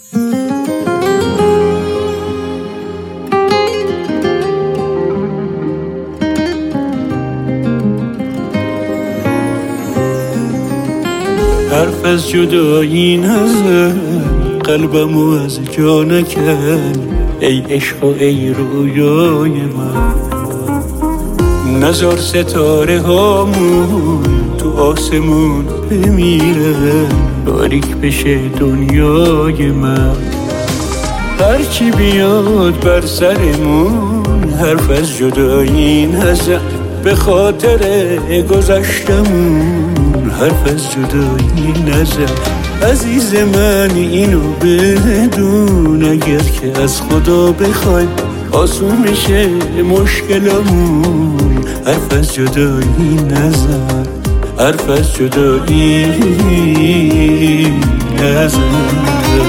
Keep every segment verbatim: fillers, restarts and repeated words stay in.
حرف از جدایی نزن، قلبمو از جا نکن، ای عشق و ای رویای من. نزار ستاره هامون تو آسمون بمیرن، تاریک بشه دنیای من. هرچی بیاد بر سرمون، حرف از جدایی نزن، به خاطر گذشتمون حرف از جدایی نزن. عزیز من اینو بدون، اگر که از خدا بخوای آسون میشه مشکلمون. حرف از جدایی نزن، حرف از جدایی نزن.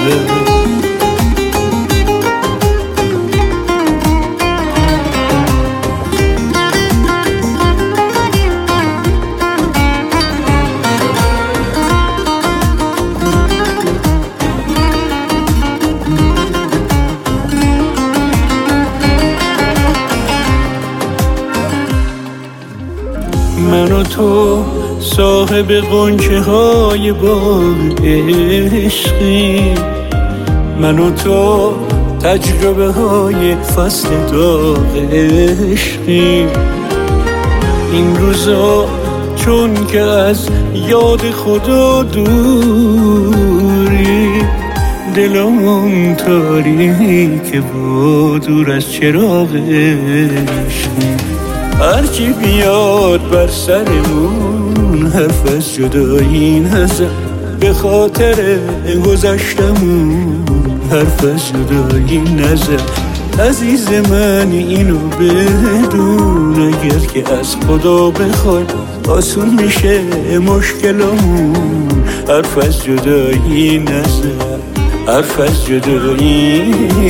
من و تو صاحب غنچه های باغ عشقی، من و تو تجربه های فصل داغ عشقی. این روزا چون که از یاد خدا دوری، دلم تاریک و دور از چراغ عشقی. هرچی بیاد بر سرمون، حرف از جدایی نزن، به خاطر گذشتمون حرف از جدایی نزن. عزیز من اینو بدون، اگر که از خدا بخوای آسون میشه مشکلمون. حرف از جدایی نزن، حرف از جدایی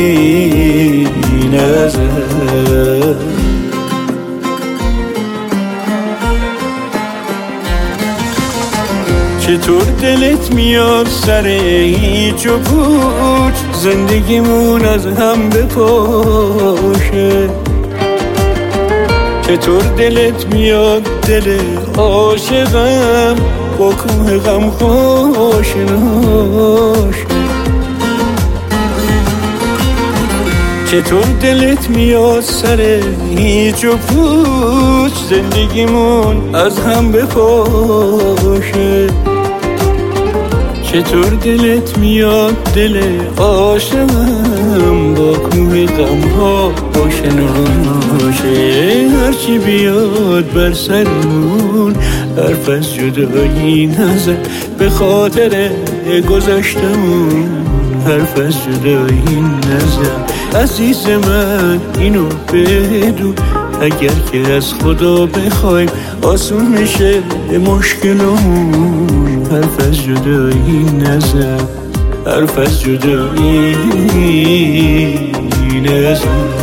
نزن. چطور دلت میاد سر هیچ و پوچ، زندگیمون از هم بپاشه؟ چطور دلت میاد دل عاشقم با کوه غم خوش ناشه؟ چطور دلت میاد سر هیچ و پوچ، زندگیمون از هم بپاشه؟ چطور دلت میاد دل عاشقم با کوه غم ها باشه ناشه؟ هرچی بیاد بر سرمون، حرف از جدایی نزن، به خاطر گذشتمون حرف از جدایی نزن. عزیز من اینو بدون، اگر که از خدا بخوایم آسون میشه مشکلمون. حرف از جدایی نزن، حرف از جدایی نزن.